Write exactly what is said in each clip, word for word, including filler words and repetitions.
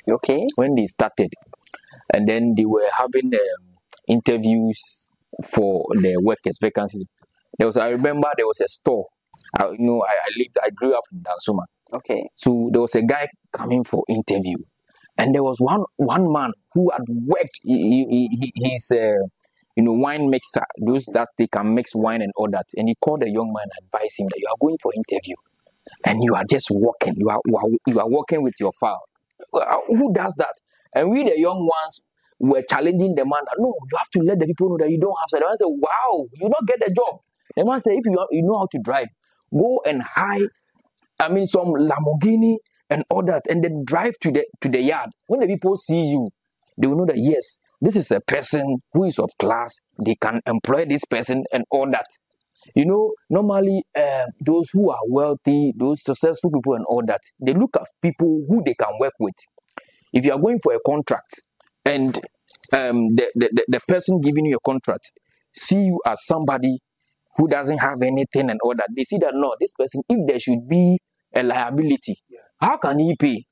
Okay. when they started, and then they were having um, interviews for the workers vacancies. There was, I remember, there was a store. I, you know, I, I lived, I grew up in Dansuma. Okay. So there was a guy coming for interview, and there was one one man who had worked. He, he, he, he's a you know wine mixer, those that they can mix wine and all that. And he called the young man and advised him that you are going for interview, and you are just walking. You are you are, you are walking with your file. Well, who does that? And we, the young ones, were challenging the man that no, you have to let the people know that you don't have. So the man said, "Wow, you not get the job." The man said, "If you you know how to drive, go and hire, I mean, some Lamborghini and all that, and then drive to the to the yard. When the people see you, they will know that yes, this is a person who is of class. They can employ this person and all that." You know, normally uh, those who are wealthy, those successful people and all that, they look at people who they can work with. If you are going for a contract and um, the, the, the, the person giving you a contract see you as somebody who doesn't have anything and all that, they see that no, this person, if there should be a liability, how can he pay?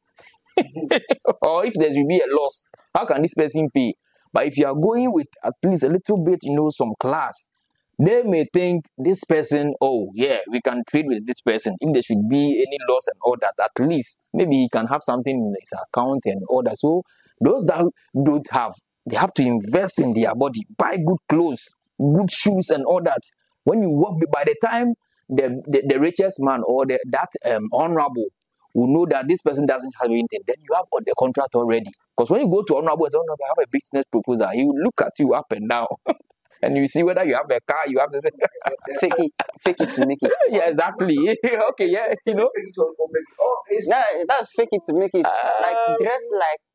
Or if there should be a loss, how can this person pay? But if you are going with at least a little bit, you know, some class, they may think this person, oh yeah, we can trade with this person. If there should be any loss and all that, at least maybe he can have something in his account and all that. So those that don't have, they have to invest in their body, buy good clothes, good shoes and all that. When you walk, by the time the, the, the richest man or the, that um, honorable will know that this person doesn't have anything, then you have got the contract already. Because when you go to honorable, say, honorable, I have a business proposal, he will look at you up and down. And you see whether you have a car, you have to say, Fake it, fake it to make it. yeah, exactly. Okay, yeah, you know. No, that's fake it to make it. Uh, Like dress like